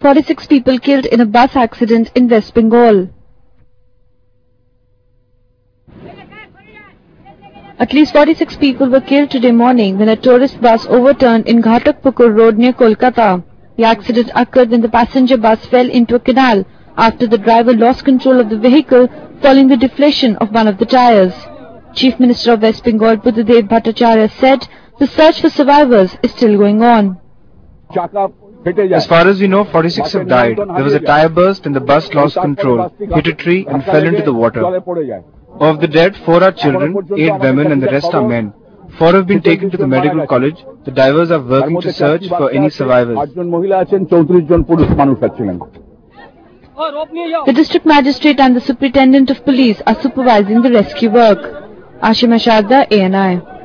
46 people killed in a bus accident in West Bengal. At least 46 people were killed today morning when a tourist bus overturned in Ghatakpukur Road near Kolkata. The accident occurred when the passenger bus fell into a canal after the driver lost control of the vehicle following the deflation of one of the tires. Chief Minister of West Bengal Buddhadev Bhattacharya said the search for survivors is still going on. As far as we know, 46 have died. There was a tire burst and the bus lost control, hit a tree and fell into the water. Of the dead, 4 are children, 8 women and the rest are men. 4 have been taken to the medical college. The divers are working to search for any survivors. The district magistrate and the superintendent of police are supervising the rescue work. Ashima Sharda, ANI.